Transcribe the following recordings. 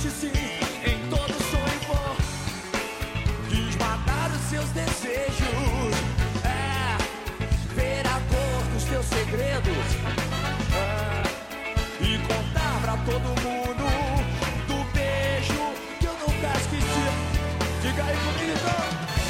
existe sim em todo sonho bom. Quis matar os seus desejos, ver a cor dos teus segredos, e contar pra todo mundo do beijo que eu nunca esqueci. Diga aí comigo então.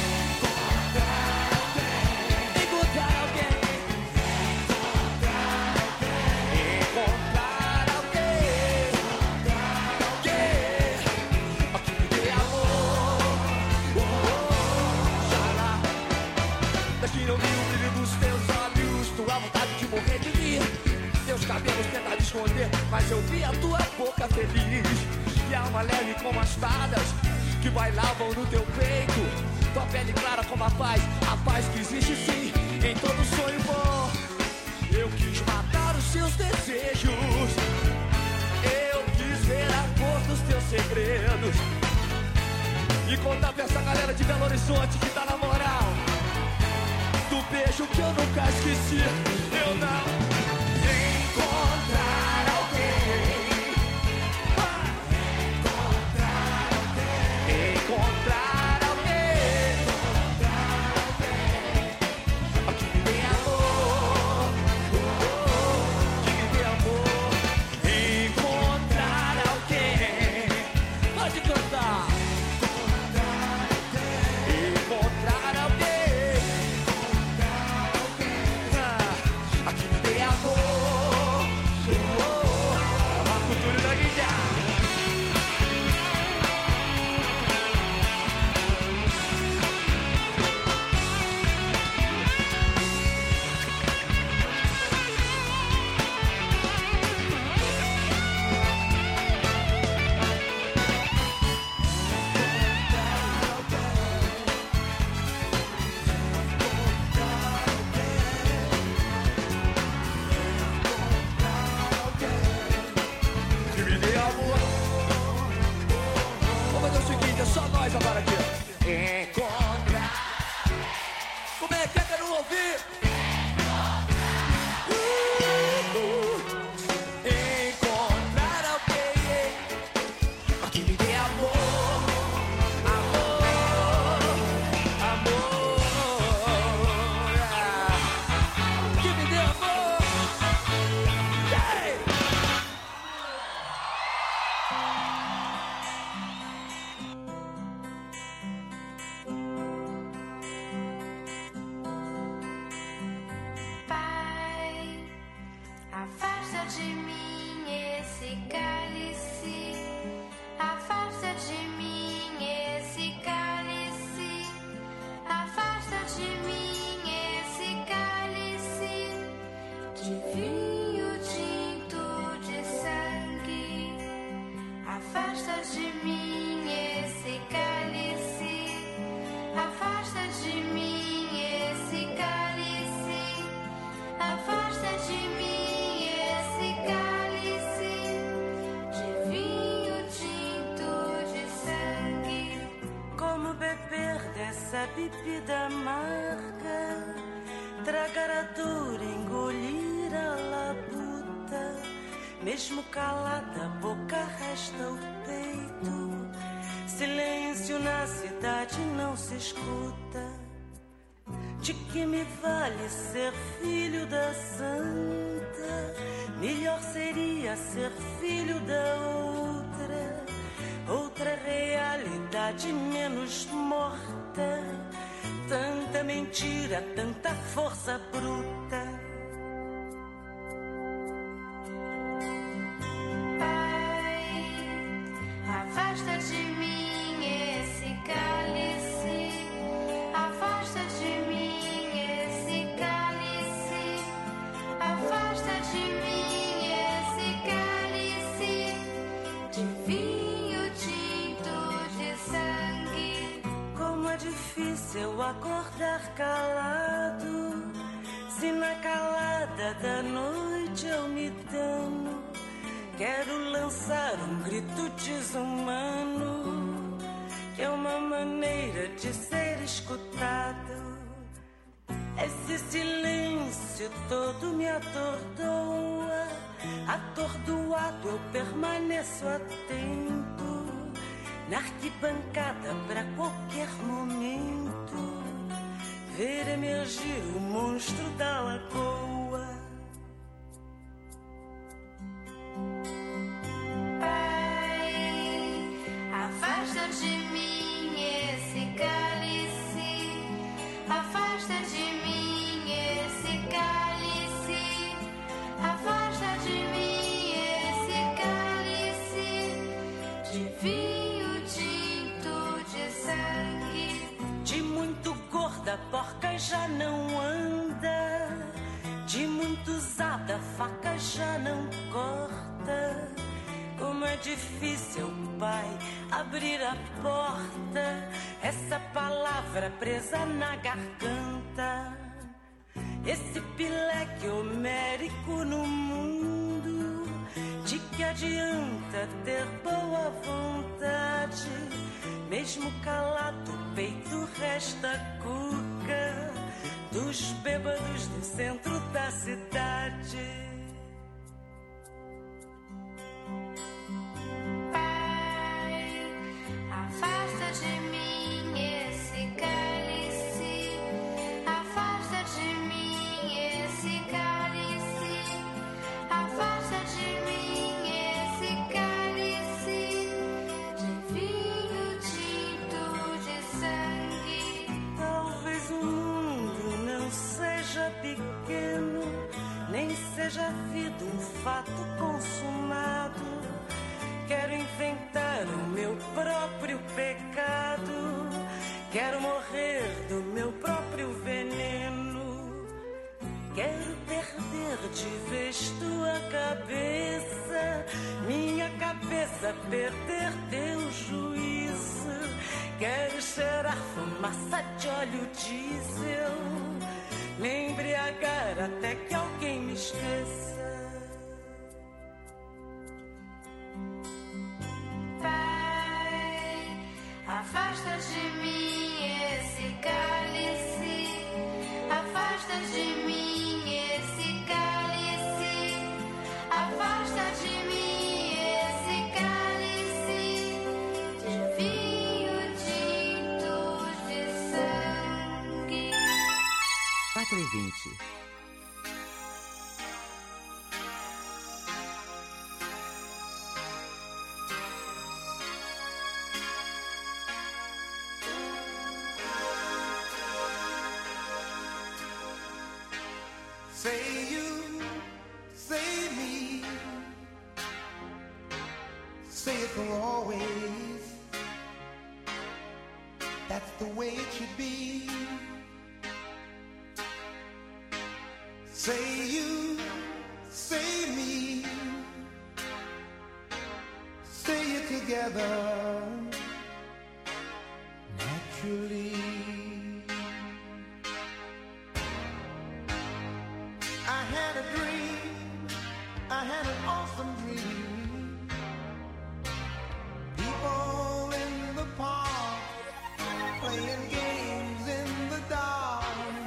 Não vi o brilho dos teus olhos, tua vontade de morrer de mim. Teus cabelos tentam esconder, mas eu vi a tua boca feliz. E alma leve como as fadas que bailavam no teu peito. Tua pele clara como a paz que existe sim em todo sonho bom. Eu quis matar os seus desejos, eu quis ver a cor dos teus segredos, e contar pra essa galera de Belo Horizonte que tá na moral do beijo que eu nunca esqueci. Eu não encontrar alguém, encontrar alguém que me dê amor, que me dê amor. Encontrar alguém, pode cantar. Encontrar alguém aqui me dê amor, a cultura da guitarra. Só nós agora aqui. Encontrar. Como é que eu não ouvi? Encontrar alguém que me dê amor, amor, amor, que me dê amor. Afasta de mim esse cálice, afasta de mim esse cálice, afasta de mim esse cálice de vinho tinto de sangue, afasta de mim esse cálice, afasta de mim esse cálice, afasta de mim dessa bebida amarga, tragar a dor, engolir a labuta. Mesmo calada, a boca arrasta o peito. Silêncio na cidade não se escuta. De que me vale ser filho da santa? Melhor seria ser filho da outra realidade menos morta. Tanta mentira, tanta força bruta. Pai, afasta de mim esse cálice, afasta de mim esse cálice, afasta de mim esse cálice de vinho tinto de sangue. Como é difícil acordar calado, se na calada da noite eu me dano. Quero lançar um grito desumano, que é uma maneira de ser escutado. Esse silêncio todo me atordoa. Atordoado eu permaneço atento. na arquibancada para qualquer momento ver emergir o monstro da lagoa. Pai, afasta de mim esse cálice, afasta de mim esse cálice, afasta de mim esse cálice de vinho tinto de sangue. De muito gorda, a porca já não anda, de muito usada, a faca já não corta. Como é difícil, pai, abrir a porta, essa palavra presa na garganta. Esse pileque homérico no mundo, de que adianta ter boa vontade? Mesmo calado, o peito resta cuca dos bêbados do centro da cidade. Afasta de mim esse cálice, afasta de mim esse cálice, afasta de mim esse cálice de vinho tinto de sangue. Talvez o mundo não seja pequeno, nem seja a vida um fato consumado. Quero inventar o meu próprio pecado, quero morrer do meu próprio veneno. Quero perder de vez tua cabeça, minha cabeça perder teu juízo. Quero cheirar fumaça de óleo diesel, me embriagar até que alguém me esqueça. Pai, afasta de mim esse cálice, afasta de mim esse cálice, afasta de mim esse cálice de vinho tinto de sangue. 4h20. Say you, say me, say it for always. That's the way it should be. Say you, say me, say it together naturally. I had a dream, I had an awesome dream. People in the park, playing games in the dark.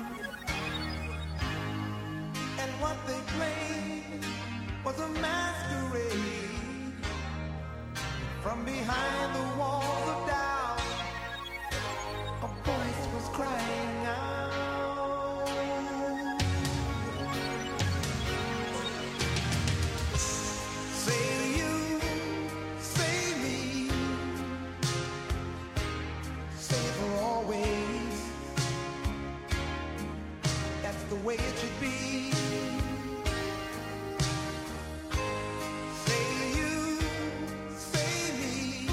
And what they played was a masquerade. From behind the walls of doubt, a voice was crying out. The way it should be. Say you, say me,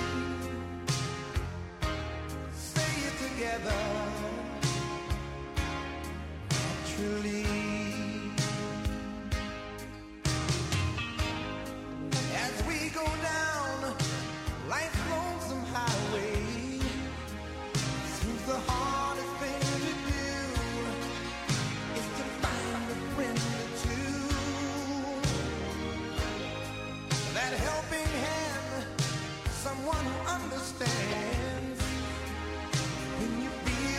say it together naturally. As we go down life's lonesome highway, seems the hardest thing to do is to find a friend or two. That helping hand, someone who understands when you feel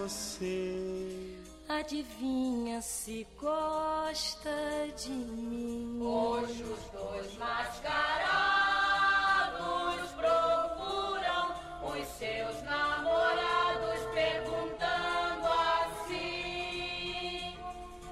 você? Adivinha se gosta de mim? Hoje os dois mascarados procuram os seus namorados perguntando assim: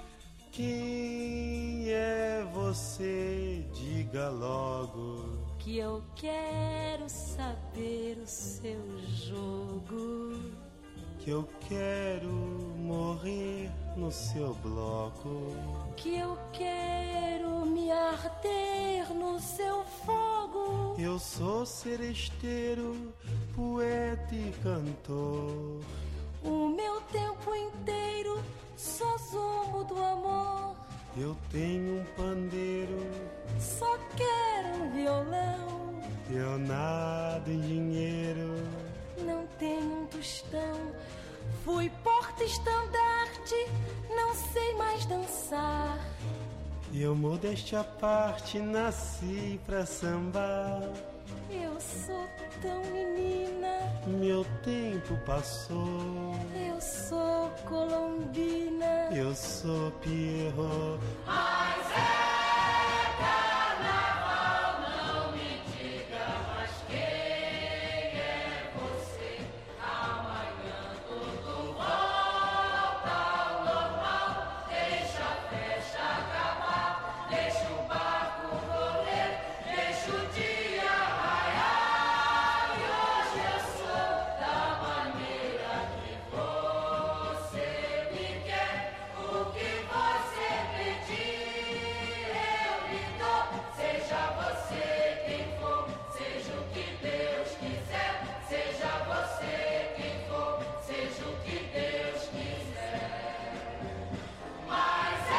quem é você? Diga logo. Que eu quero saber o seu jogo. Que eu quero morrer no seu bloco. Que eu quero me arder no seu fogo. Eu sou seresteiro, poeta e cantor. O meu tempo inteiro só zombo do amor. Eu tenho um pandeiro, só quero um violão. Eu nado em dinheiro, não tenho um tostão. Fui porta-estandarte, não sei mais dançar. Eu modéstia à parte, nasci pra sambar. Eu sou tão menina, meu tempo passou. Eu sou colombina, eu sou Pierrot. Mas é carnaval, não me diga mais quem é você. Amanhã tudo volta ao normal. Deixa a festa acabar, deixa o barco correr, deixa o dia raiar. E hoje eu sou da maneira que você me quer. O que você pedir eu lhe dou. Seja você quem for, seja o que Deus quiser. Seja você quem for, seja o que Deus quiser. Mas é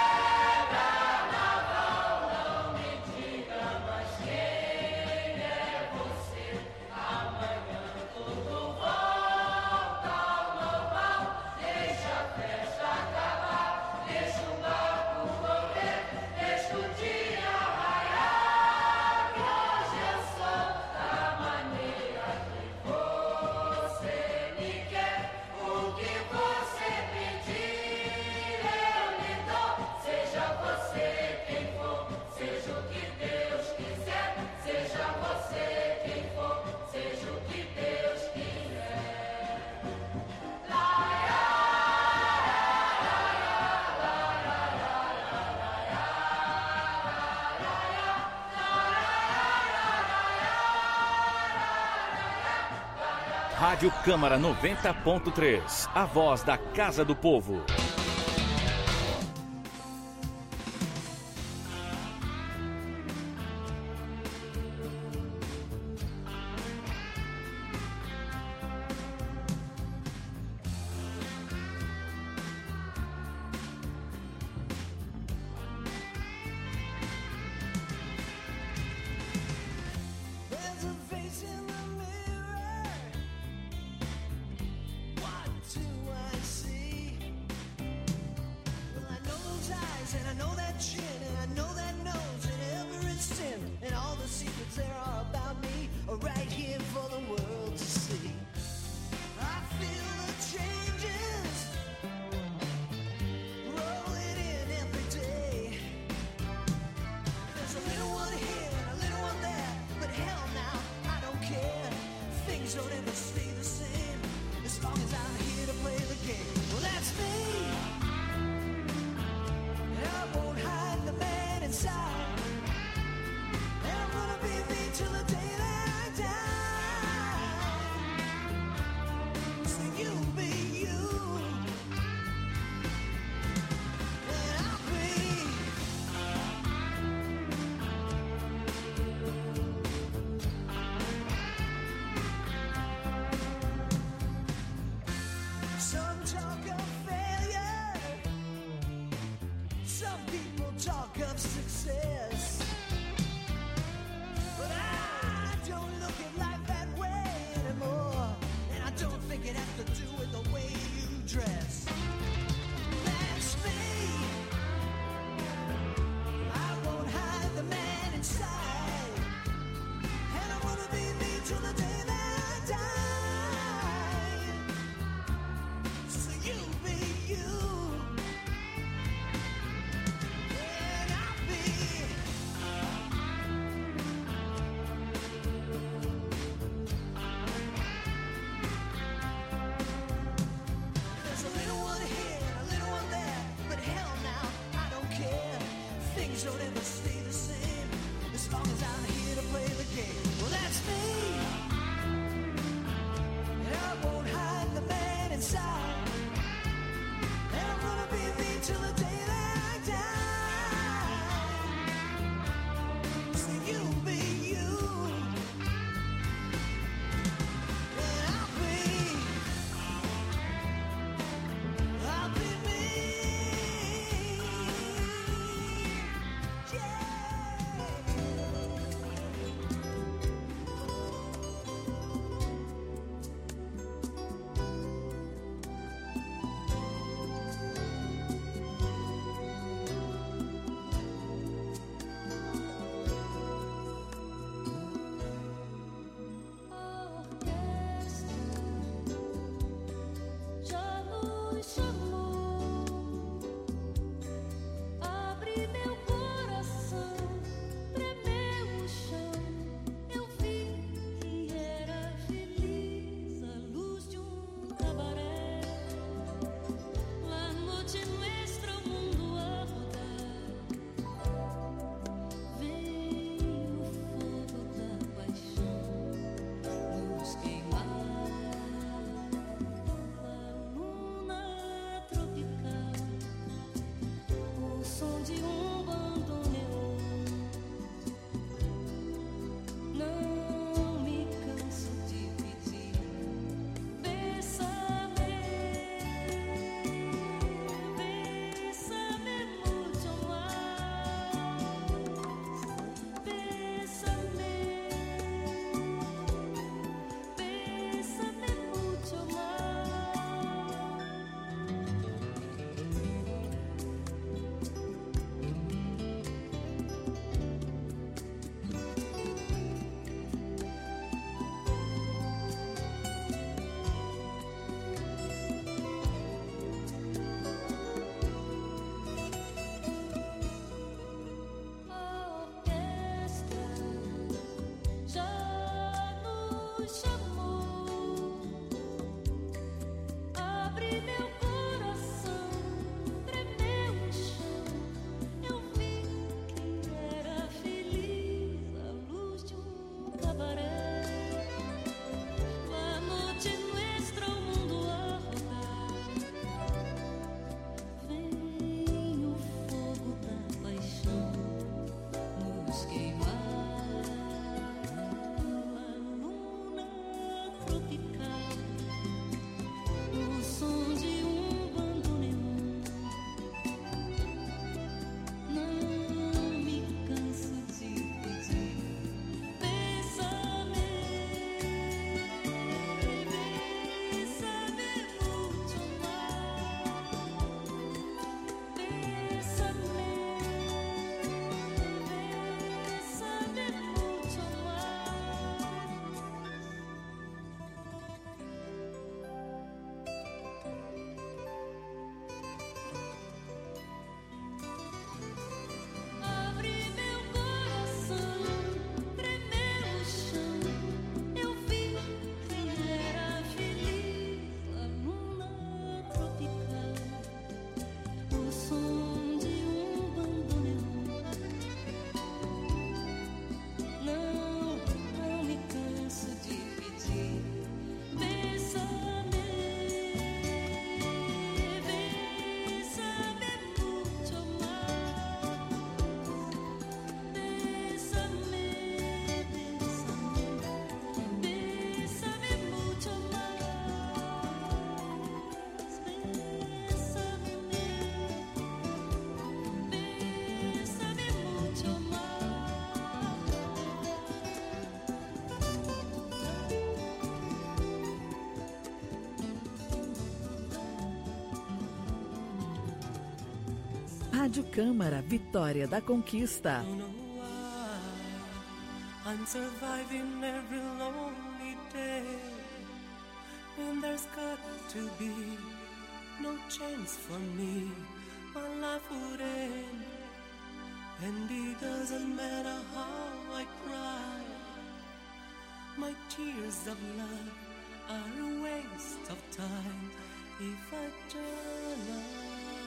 carnaval, não me diga mais quem é você. Amanhã tudo volta ao normal. Deixa a festa acabar, deixa o barco correr, deixa o dia raiar. Que hoje eu sou da maneira que você me quer. O que você pedir eu lhe dou. Seja você quem for, seja o que Deus quiser. Seja você quem for, seja o que Deus quiser. Rádio Câmara 90.3, a voz da Casa do Povo. There's a face in the mirror. What do I see? Well, I know those eyes, and I know that chin, and I know that nose, and every sin, and all the secrets there are about me are right here for the world to see. I feel the changes rolling in every day. There's a little one here and a little one there, but hell now, I don't care. Things don't ever stay the same as long as I'm here to play the game. Well, that's me, and I won't hide the man inside. And I'm gonna be me till the day that I die. So you be you, and I'll be. Some talk of failure, some people talk of success, but I don't look at life that way anymore, and I don't think it has to do with the way you dress. That's me, I won't hide the man inside, and I'm gonna be me till the day that I die. Rádio Câmara, Vitória da Conquista. I'm surviving every lonely day, and there's got to be no chance for me. My life would end, and it doesn't matter how I cry. My tears of love are a waste of time if I turn away.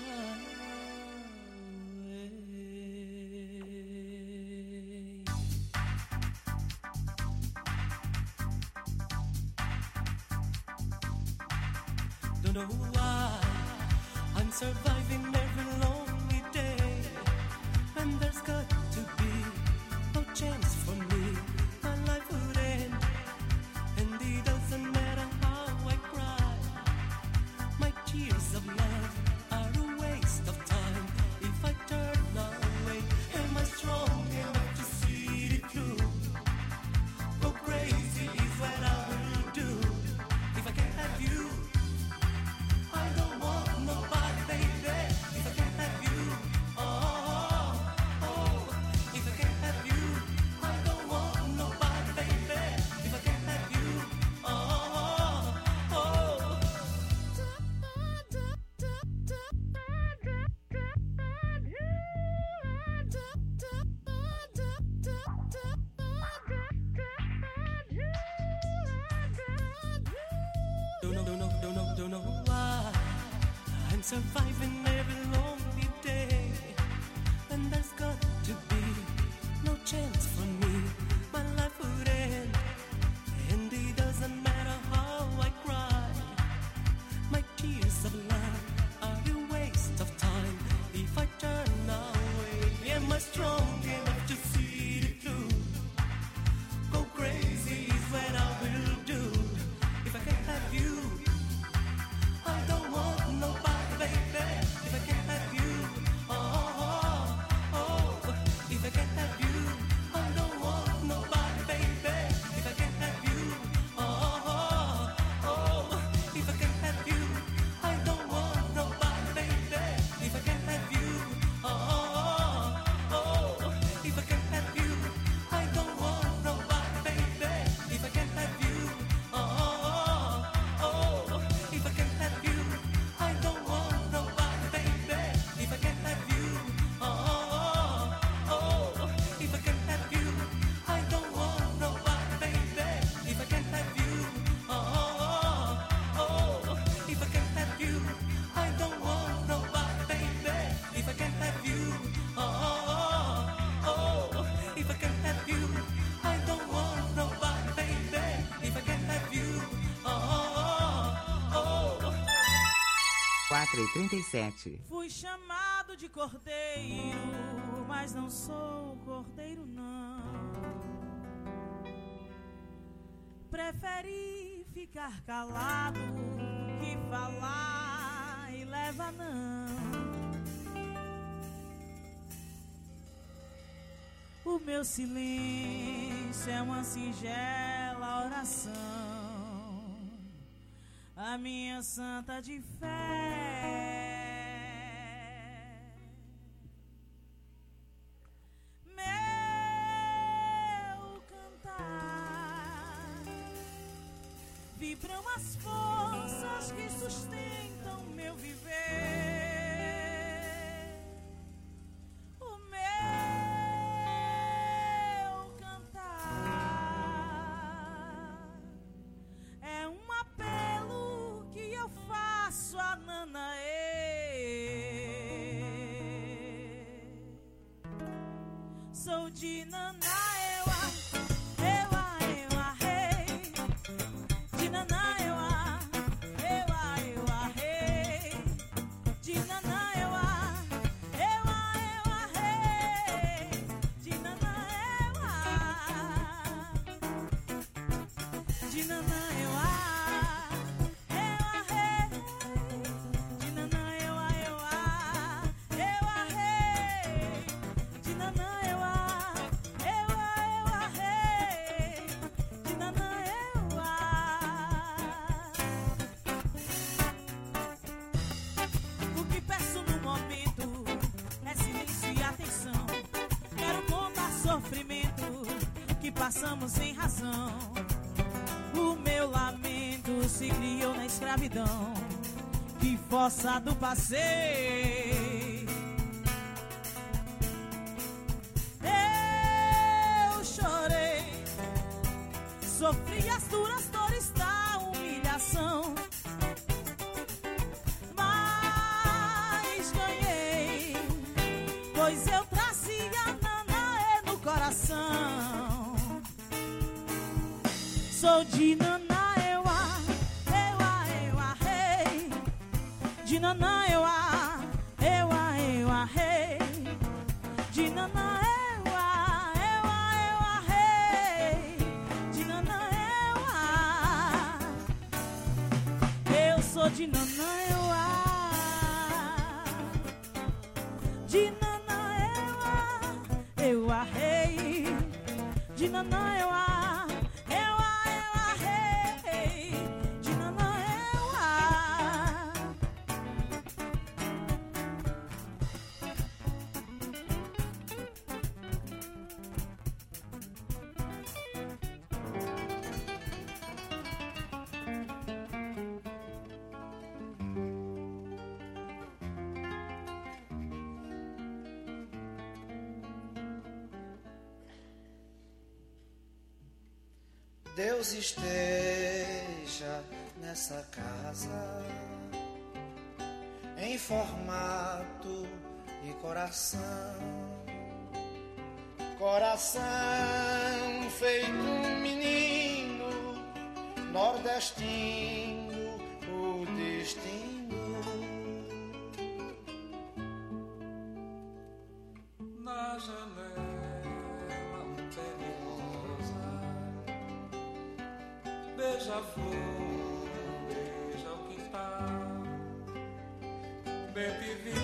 Don't know why I'm surviving every lonely day, and there's got to be no chance for me. My life would end, and it doesn't matter how I cry. My tears of love are a waste of time if I turn away. Am I strong enough to see it through? Go crazy is what I will do if I can't have you. I don't want nobody, baby, if I can't have you. Oh, oh, if I can't have you. I don't want nobody, baby, if I can't have you. Oh, oh. Don't know why I'm surviving every lonely day, and there's got to be no chance for me. My life would end, and it doesn't matter how I cry. My tears of love are a waste of time if I turn away. Am I strong enough to see it through? Go crazy is what I will do if I can't have you. I don't want nobody, baby, if I can't have you. Oh, oh, oh, if I can't have you. I don't want nobody, baby, if I can't have you. Oh, oh, oh, if I can't have you. I don't want nobody, baby, if I can't have you. Oh, oh, if I can't have you. I don't want nobody, baby, if I can't have you. Oh, oh, if I can't have you. I don't want nobody, baby, if I can't have you. Oh, oh, if I can't have you. I don't want nobody, baby, if I can't have you. Oh, oh, if I can't have you. I don't want nobody, baby, if I can't have you. Oh, oh, if I can't have you. I don't want nobody, baby, if I can't have you. Oh, oh. 4h37. Fui chamado de cordeiro, mas não sou cordeiro não. Preferi ficar calado que falar e leva não. O meu silêncio é uma singela oração, a minha santa de fé. Meu cantar vibram as forças que sustentam meu viver. O meu cantar é um apelo que eu faço a Nanaê. Sou de Nanaê. sofrimento que passamos sem razão. O meu lamento se criou na escravidão que forçado passei. Eu chorei, sofri as duras dores da humilhação, mas ganhei, pois eu trazia Nanaê no coração. Sou de Nanaeuá, Euá, Euá, rei. De Nanaeuá, Euá, Euá, rei. De Nanaeuá, Euá, Euá, rei. De Nanaeuá. Eu sou de Nanaeuá. De Nanaeuá, Euá, rei. De Nanaeuá. Deus esteja nessa casa, em formato e coração, coração feito um menino, nordestino, o destino. Na janela um pé de rosa, beija-flor, beija o quintal. Bem te vi,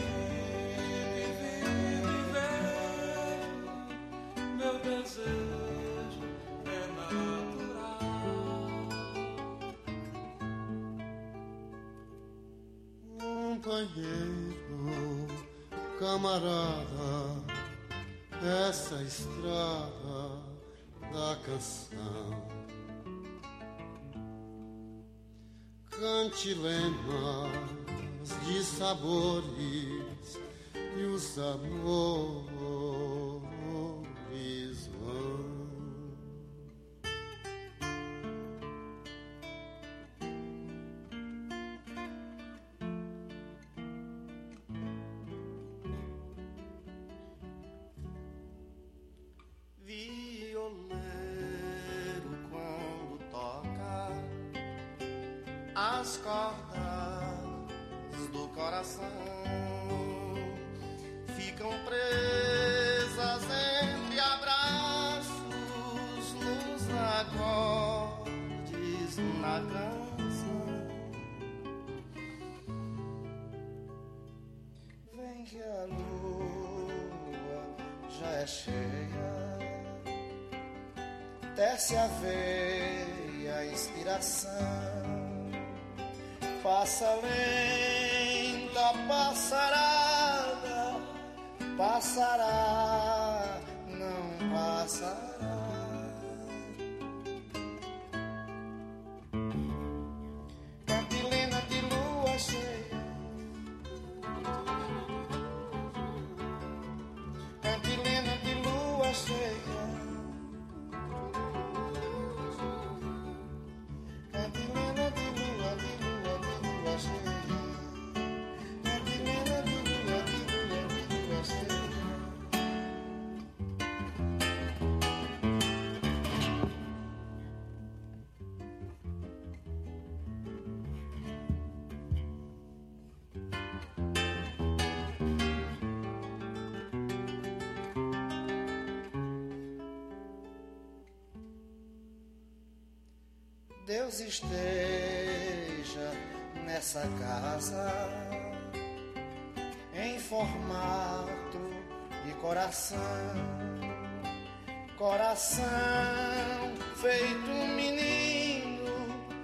meu desejo é natural. Companheiro, camarada, essa estrada da canção, cantilemas de sabores e os amores vão. Violeiro quando toca as cordas do coração ficam presas entre abraços nos acordes na canção. Vem que a lua já é cheia, desce a veia a inspiração, passa lenta, passarada, passará, não passará. Cantilena de lua cheia, cantilena de lua cheia, cantilena de lua, de lua, de lua cheia, cantilena de lua, de lua, de lua cheia. Deus esteja nessa casa, em formato e coração, coração feito um menino,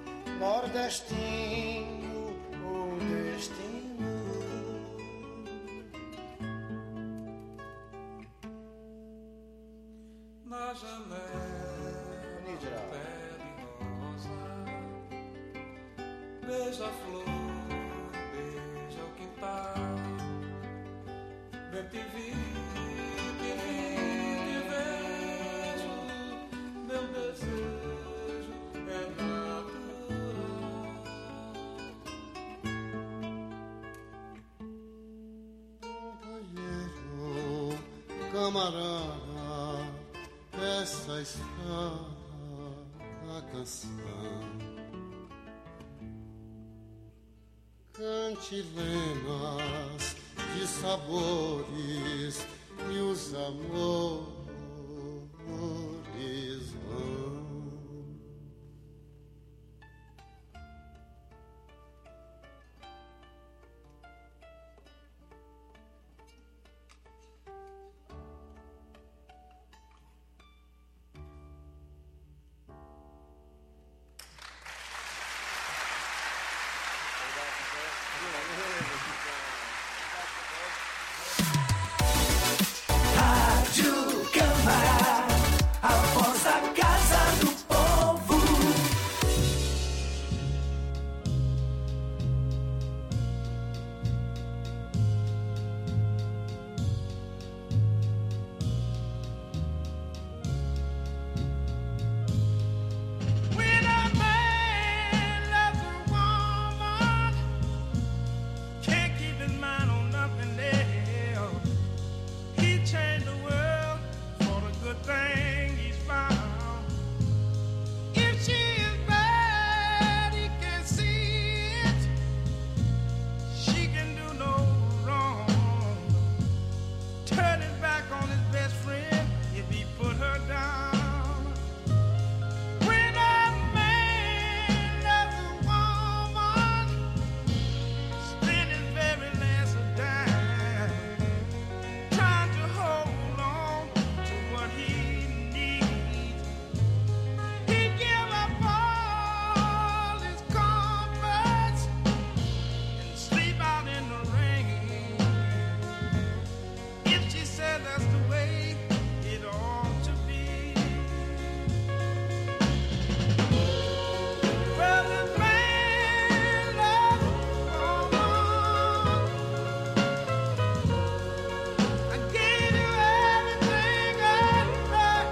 nordestino, o destino. beija-flor, beija o quintal. Bem te vi, te vejo, meu desejo é natural. Companheiro, camarada, essa estrada da canção. Cantilenas de sabores e os amores vão. Rádio Câmara, a voz da Casa do Povo. When a man loves a woman, can't keep his mind on nothing else. He changed the world for the good thing he's found. If she is bad, he can see it. She can do no wrong. Turn his back on his best friend if he put her down. When a man loves a woman, spend his very last dime trying to hold on to what he needs. He give up all his comforts and sleep out in the rain. If she said that's the way it ought to be. Well, this man loves a woman. I gave you everything I had,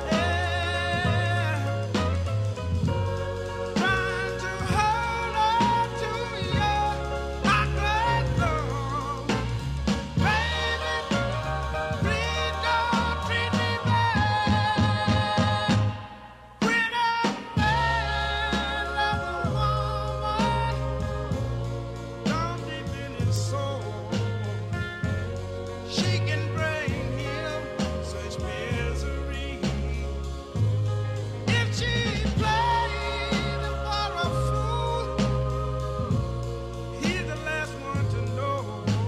trying to hold on to your chocolate love. Baby, please don't treat me bad. When a man loves a woman, down deep in his soul, she can bring him such misery. If she plays him for a fool, he's the last one to know.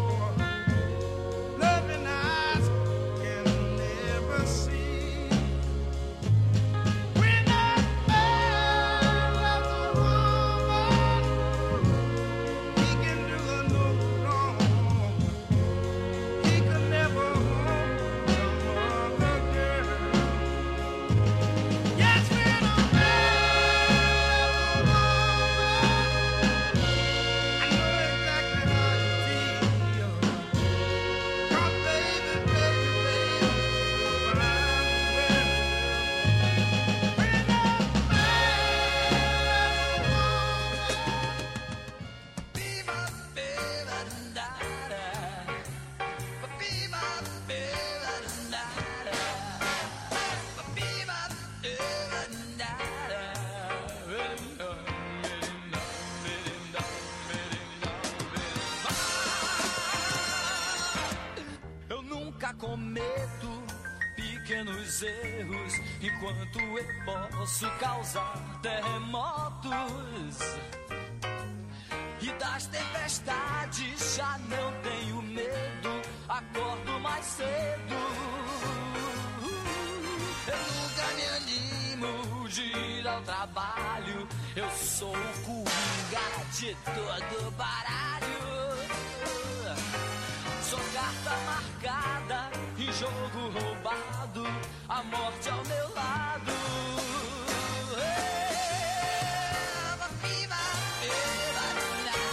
Loving eyes can never see. When a man loves a woman, he can do her no wrong. He could never hold some other girl. Yes, when a man loves a woman, I know exactly how you feel. 'Cause baby, baby, baby, when I'm with you. When a man loves a woman, be my baby tonight. Be my baby tonight. Be my baby tonight. Eu nunca cometo pequenos erros enquanto eu posso causar terremotos. E das tempestades já não tenho medo, acordo mais cedo. Eu nunca me animo de ir ao trabalho, eu sou o coringa de todo baralho. Sou carta marcada em jogo roubado, a morte ao meu lado. Be my baby tonight.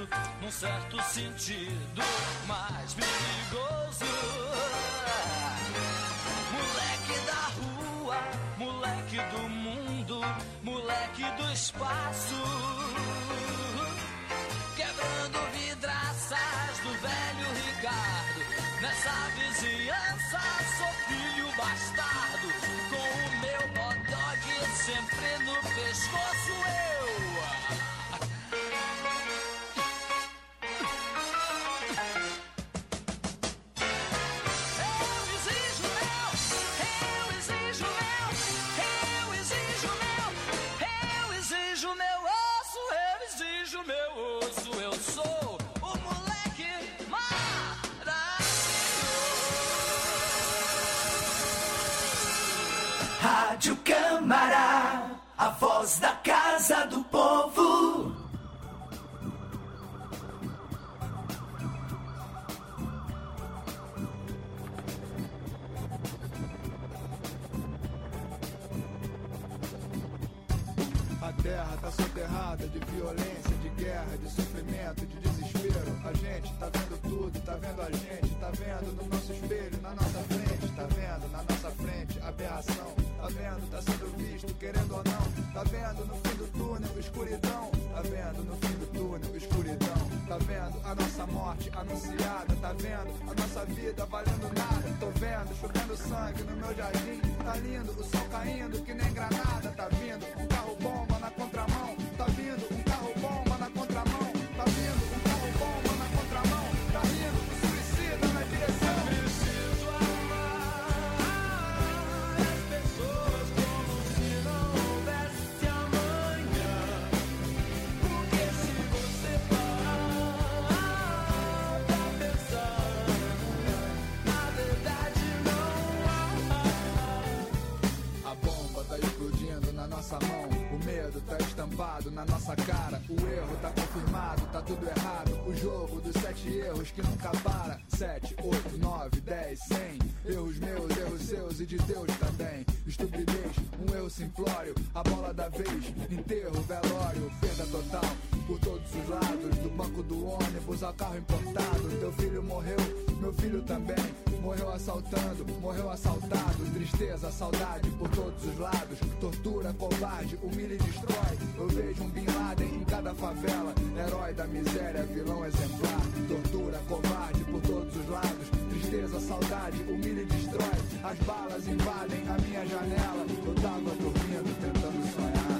perigoso, num certo sentido, mais perigoso. Moleque da rua, moleque do mundo, moleque do espaço, quebrando vidraças do velho Ricardo. Nessa vizinhança sou filho bastardo, com o meu hot-dog sempre no pescoço eu. Rádio Câmara, a voz da Casa do Povo. A terra tá soterrada de violência, de guerra, de sofrimento, de desespero. A gente tá vendo tudo, tá vendo a gente, tá vendo no nosso espelho, na nossa frente, tá vendo na nossa frente aberração. Tá vendo, tá sendo visto, querendo ou não. Tá vendo no fim do túnel, escuridão. Tá vendo no fim do túnel, escuridão. Tá vendo a nossa morte anunciada. Tá vendo a nossa vida valendo nada. Tô vendo, chovendo sangue no meu jardim. Tá lindo, o sol caindo que nem granada. Tá vindo um carro bomba na contramão. Tá vindo um carro bomba na contramão. Tá vindo um carro bomba na contramão. Tá vindo o suicida na direção. Preciso na nossa mão, o medo tá estampado na nossa cara, o erro tá confirmado, tá tudo errado, o jogo dos 7 erros que nunca para, 7, 8, 9, 10, 100, erros meus, erros seus e de Deus também, estupidez, um erro simplório, a bola da vez, enterro, velório, perda total, por todos os lados, do banco do ônibus ao carro importado, teu filho morreu, meu filho também, morreu assaltando, morreu assaltado, tristeza, saudade por todos os lados, tortura, covarde, humilha e destrói. Eu vejo um Bin Laden em cada favela, herói da miséria, vilão exemplar. Tortura, covarde por todos os lados, tristeza, saudade, humilha e destrói. As balas invadem a minha janela, eu tava dormindo, tentando sonhar.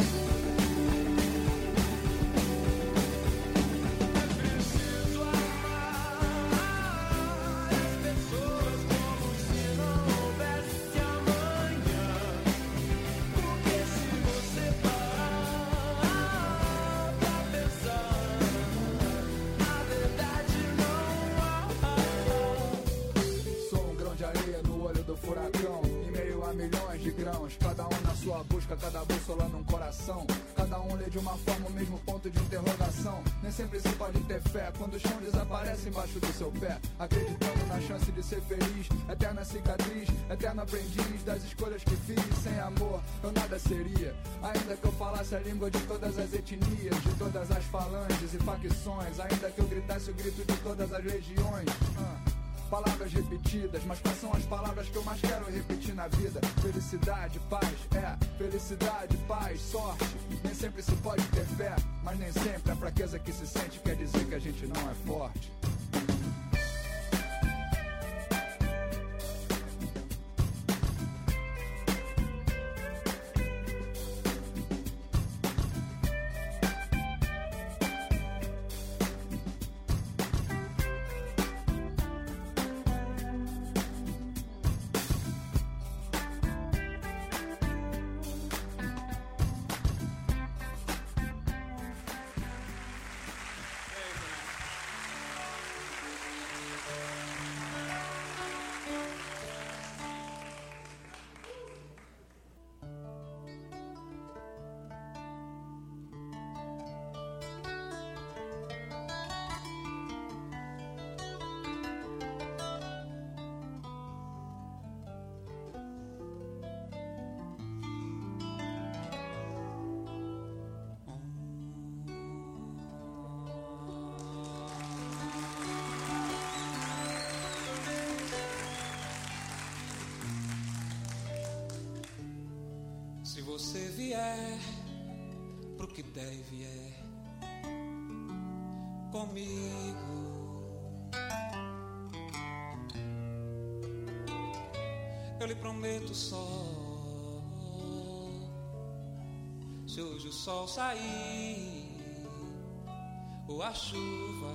Furacão, em meio a milhões de grãos, cada um na sua busca, cada bússola num coração, cada um lê de uma forma o mesmo ponto de interrogação. Nem sempre se pode ter fé quando o chão desaparece embaixo do seu pé, acreditando na chance de ser feliz, eterna cicatriz, eterno aprendiz das escolhas que fiz. Sem amor eu nada seria, ainda que eu falasse a língua de todas as etnias, de todas as falanges e facções, ainda que eu gritasse o grito de todas as legiões. Palavras repetidas, mas quais são as palavras que eu mais quero repetir na vida? Felicidade, paz, felicidade, paz, sorte. Nem sempre se pode ter fé, mas nem sempre a fraqueza que se sente quer dizer que a gente não é forte. Se você vier pro que der e vier comigo, eu lhe prometo sol. Se hoje o sol sair ou a chuva,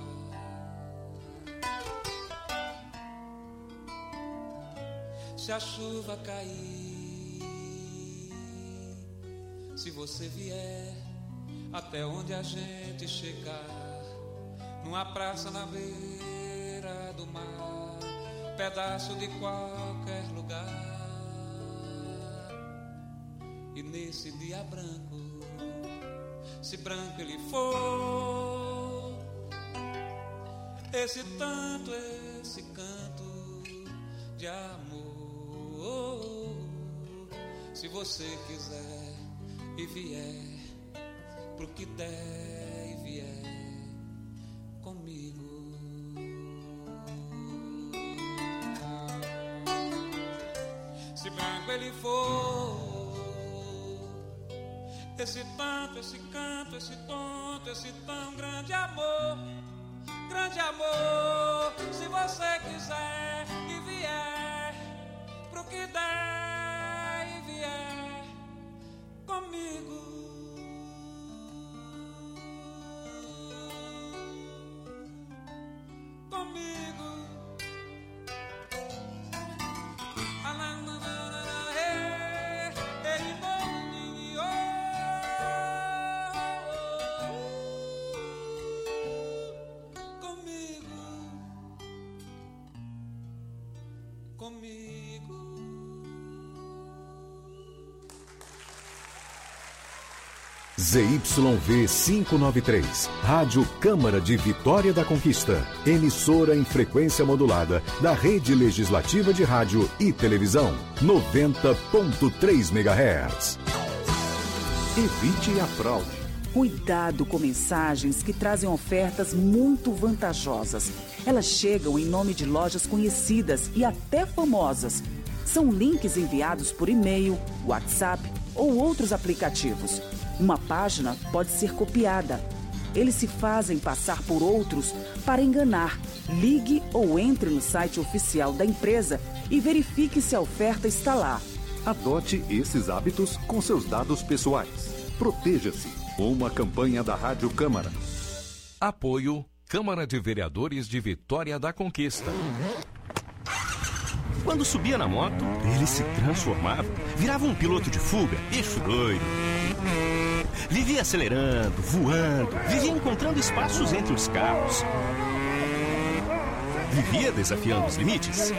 se a chuva cair, se você vier até onde a gente chegar, numa praça na beira do mar, pedaço de qualquer lugar, e nesse dia branco, se branco ele for, esse tanto, esse canto de amor. Se você quiser e vier pro que der e vier comigo. Se branco ele for, esse tanto, esse canto, esse tonto, esse tão grande amor, grande amor. Se você quiser e vier pro que der e vier comigo. Comigo. ZYV 593, Rádio Câmara de Vitória da Conquista, emissora em frequência modulada da Rede Legislativa de Rádio e Televisão, 90.3 MHz. Evite a fraude. Cuidado com mensagens que trazem ofertas muito vantajosas. Elas chegam em nome de lojas conhecidas e até famosas. São links enviados por e-mail, WhatsApp ou outros aplicativos. Uma página pode ser copiada. Eles se fazem passar por outros para enganar. Ligue ou entre no site oficial da empresa e verifique se a oferta está lá. Adote esses hábitos com seus dados pessoais. Proteja-se. Uma campanha da Rádio Câmara. Apoio Câmara de Vereadores de Vitória da Conquista. Quando subia na moto, ele se transformava, virava um piloto de fuga, bicho doido. Vivia acelerando, voando, vivia encontrando espaços entre os carros. Vivia desafiando os limites.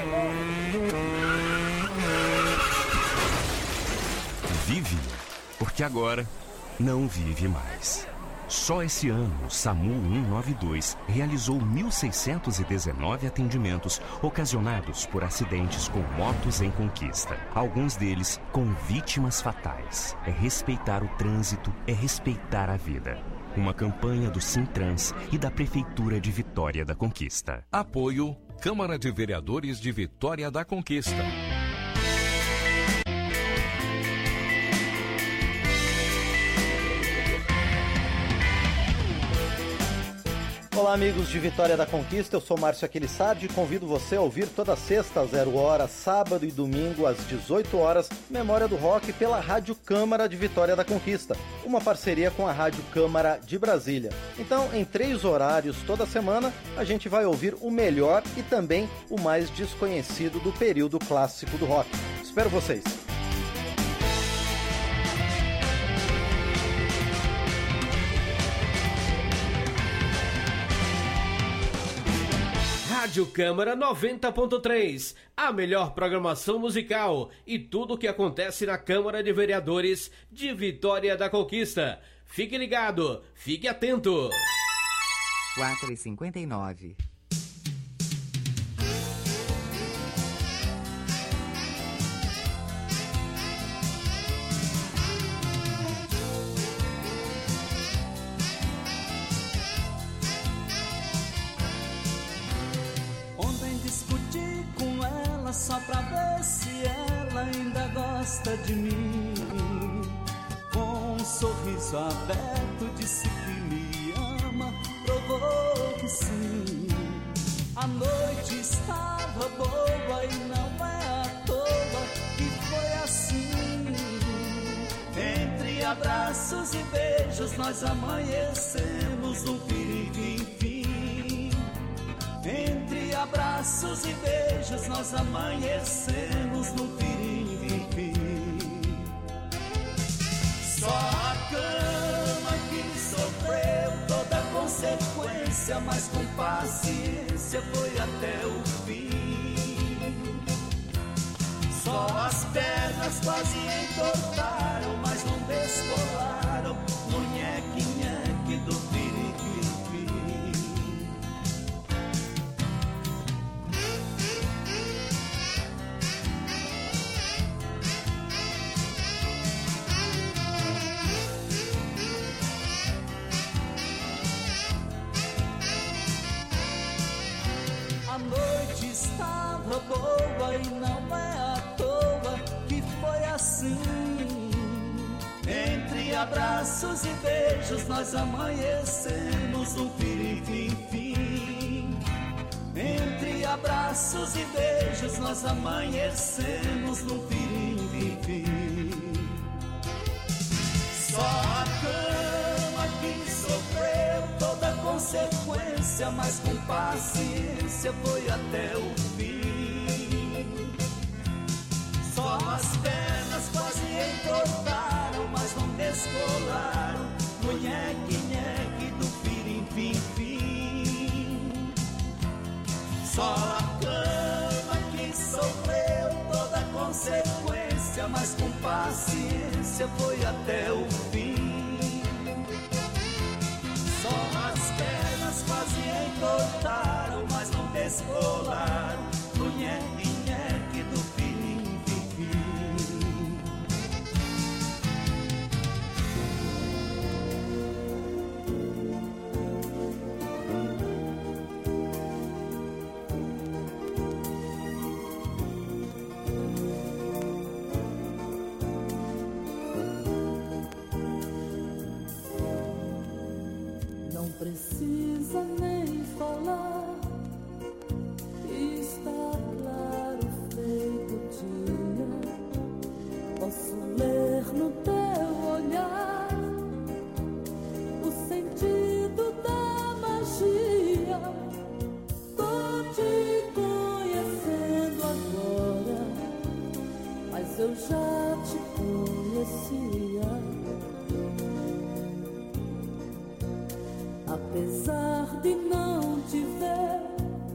Vive, porque agora não vive mais. Só esse ano, o SAMU 192 realizou 1.619 atendimentos ocasionados por acidentes com motos em conquista. Alguns deles com vítimas fatais. É respeitar o trânsito, é respeitar a vida. Uma campanha do Sintrans e da Prefeitura de Vitória da Conquista. Apoio Câmara de Vereadores de Vitória da Conquista. Olá, amigos de Vitória da Conquista, eu sou Márcio Aquilissardi e convido você a ouvir toda sexta às 0h, sábado e domingo às 18h, Memória do Rock pela Rádio Câmara de Vitória da Conquista, uma parceria com a Rádio Câmara de Brasília. Então, em 3 horários toda semana, a gente vai ouvir o melhor e também o mais desconhecido do período clássico do rock. Espero vocês! Rádio Câmara 90.3, a melhor programação musical e tudo o que acontece na Câmara de Vereadores de Vitória da Conquista. Fique ligado, fique atento. 4h59. Só pra ver se ela ainda gosta de mim. sorriso aberto disse que me ama, provou que sim. A noite estava boa e não é à toa que foi assim. Entre abraços e beijos nós amanhecemos num pirim-pim-pim. Entre abraços e beijos nós amanhecemos num pirim-pim-pim. Só a cama que sofreu toda a consequência, mas com paciência foi até o fim. Só as pernas quase entortaram, mas não descolaram no nheque-nheque do pirim-pim-pim. A noite estava boa e não é à toa que foi assim. Entre abraços e beijos nós amanhecemos num pirim-pim-pim. Entre abraços e beijos nós amanhecemos num pirim-pim-pim. Só a cama que sofreu toda a consequência, mas com paciência foi até o fim. Só as pernas quase entortaram, mas não descolaram no nheque-nheque do pirim-pim-pim. Só a cama que sofreu toda a consequência, mas com paciência foi até o fim. Só as pernas quase entortaram, mas não descolaram no nheque-nheque do pirim-pim-pim. Não precisa nem falar, está claro feito dia. Posso ler no teu olhar o sentido da magia. Tô te conhecendo agora, mas eu já te conhecia. Apesar de não te ver,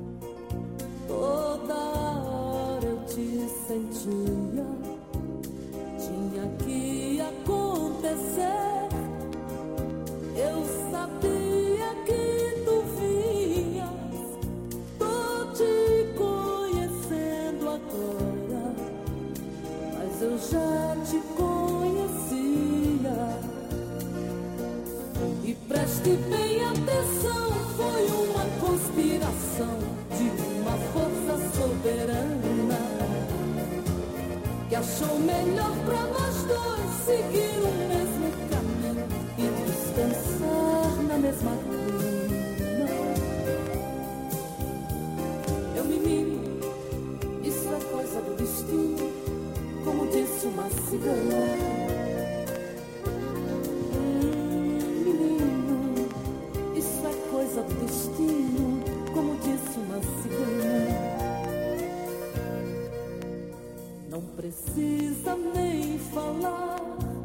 toda hora eu te sentia. Tinha que acontecer, eu sabia que tu vinhas. Tô te conhecendo agora, mas eu já te conhecia. E preste bem atenção, foi uma conspiração de uma força soberana que achou melhor pra nós dois seguir o mesmo caminho e descansar na mesma cama. Eu me mimo, isso é coisa do destino, como disse uma cigana. Coisa do destino, como disse uma cigana. Não precisa nem falar,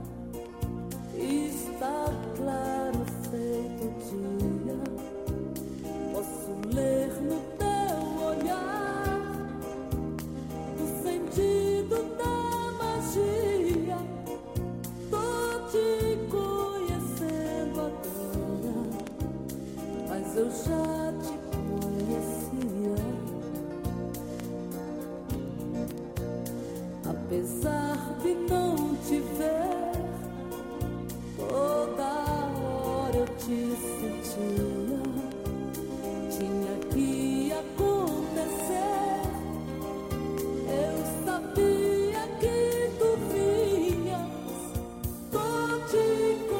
está claro feito dia. Posso ler no teu olhar o sentido da magia. Tô te conhecendo agora, mas eu já te conhecia. Apesar de não te ver, toda hora eu te sentia. Tinha que acontecer, eu sabia que tu vinhas. Tô te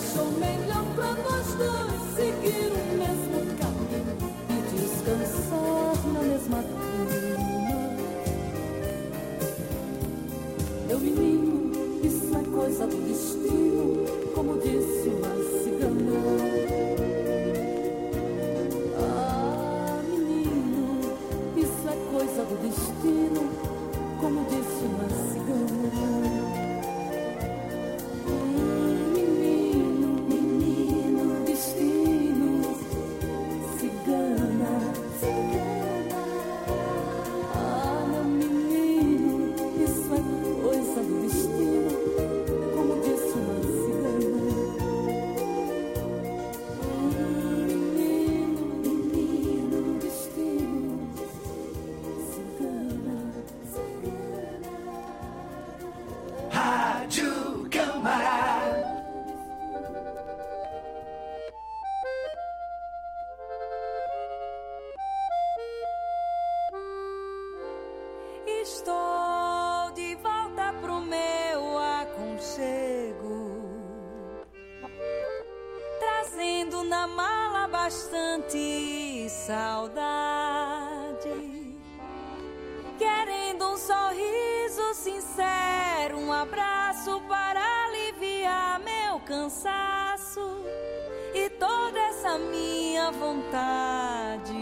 achou melhor pra nós dois seguir o mesmo caminho e descansar na mesma cama. Meu menino, isso é coisa do destino, como disse uma cigana. Coisa do destino, como disse uma cigana. Menino, menino, destino, cigana, cigana. Ah, meu menino, isso é coisa do destino, como disse uma cigana. Rádio Câmara. Estou de volta pro meu aconchego, trazendo na mala bastante saudade, querendo um sorriso sincero, um abraço para aliviar meu cansaço e toda essa minha vontade.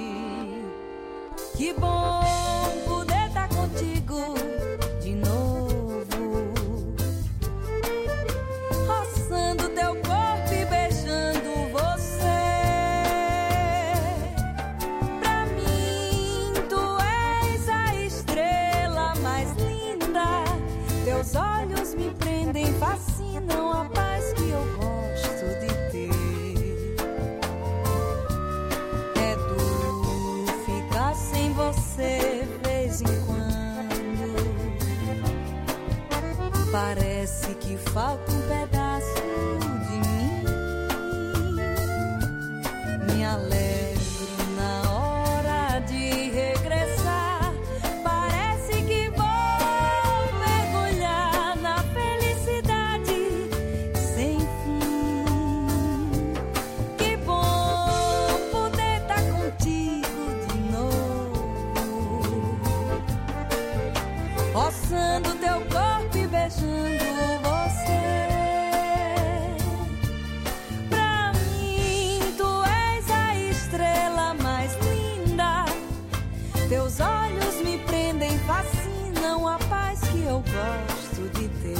Que bom poder estar contigo de novo, roçando teu corpo e beijando você. Pra mim tu és a estrela mais linda, teus olhos me prendem, fascinam, a paz que eu gosto de ter. É duro ficar sem você vez em quando, parece que falta um pedaço de mim. Me alegro na hora de regressar, parece que vou mergulhar na felicidade sem fim. Que bom poder estar contigo de novo, roçando teu corpo e beijando você. Pra mim tu és a estrela mais linda, teus olhos me prendem, fascinam, a paz que eu gosto de ter.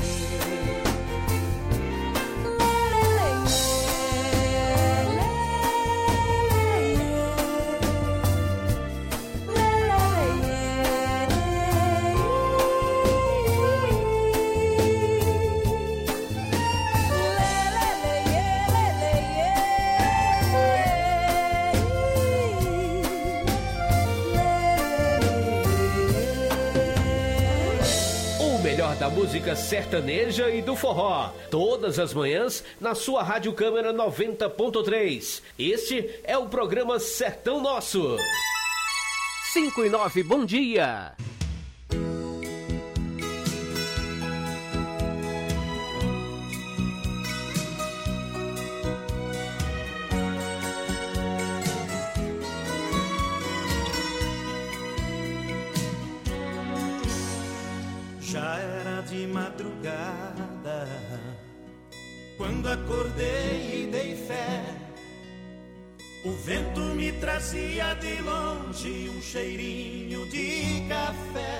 O melhor da música sertaneja e do forró, todas as manhãs na sua Rádio Câmara 90.3. Este é o programa Sertão Nosso. 5 e 9, bom dia. Já era de madrugada quando acordei e dei fé. O vento me trazia de longe um cheirinho de café,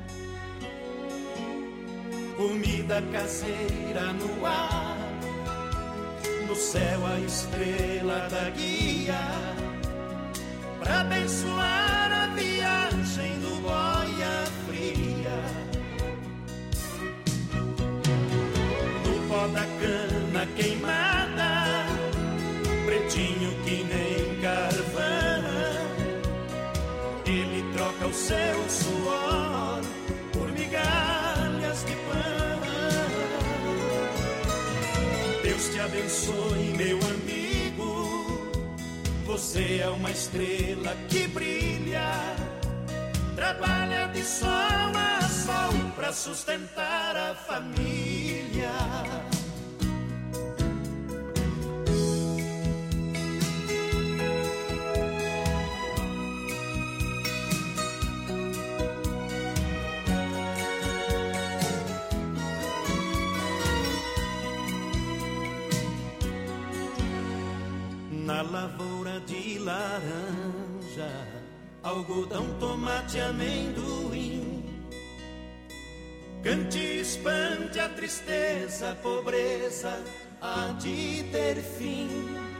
comida caseira no ar, no céu a estrela da guia, pra abençoar a viagem do boia fria. No pó da cana queimada, pretinho que nem carvão, ele troca o seu suor por migalhas de pão. Deus te abençoe, meu amigo, você é uma estrela que brilha, trabalha de sol a sol pra sustentar a família. uma lavoura de laranja, algodão, tomate, amendoim. Cante e espante a tristeza, a pobreza há de ter fim.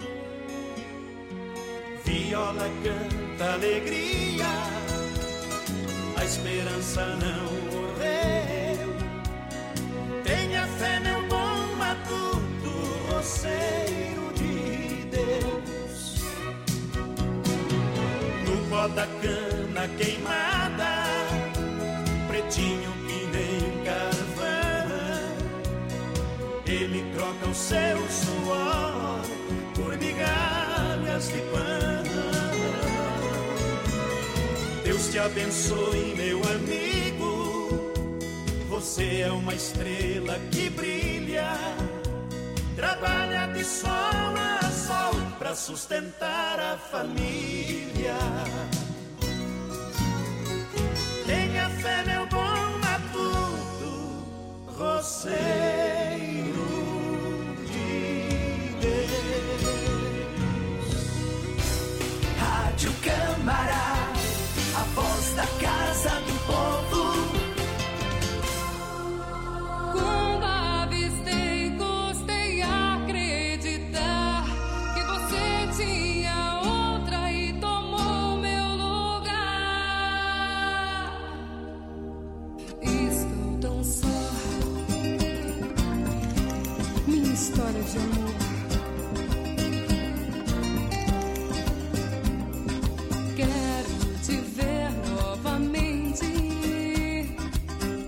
Viola canta alegria, a esperança não morreu. Tenha fé, meu bom matuto, roceiro de Deus. No pó da cana queimada, pretinho que nem carvão, ele troca o seu suor por migalhas de pão. Deus te abençoe, meu amigo, você é uma estrela que brilha, trabalha de sol a sol pra sustentar a família. Tenha fé, meu bom matuto, roceiro de Deus. Rádio Câmara, a voz da casa do povo. Quando avistei, custei a acreditar que você tinha outra e tomou meu lugar. Estou tão só, minha história de amor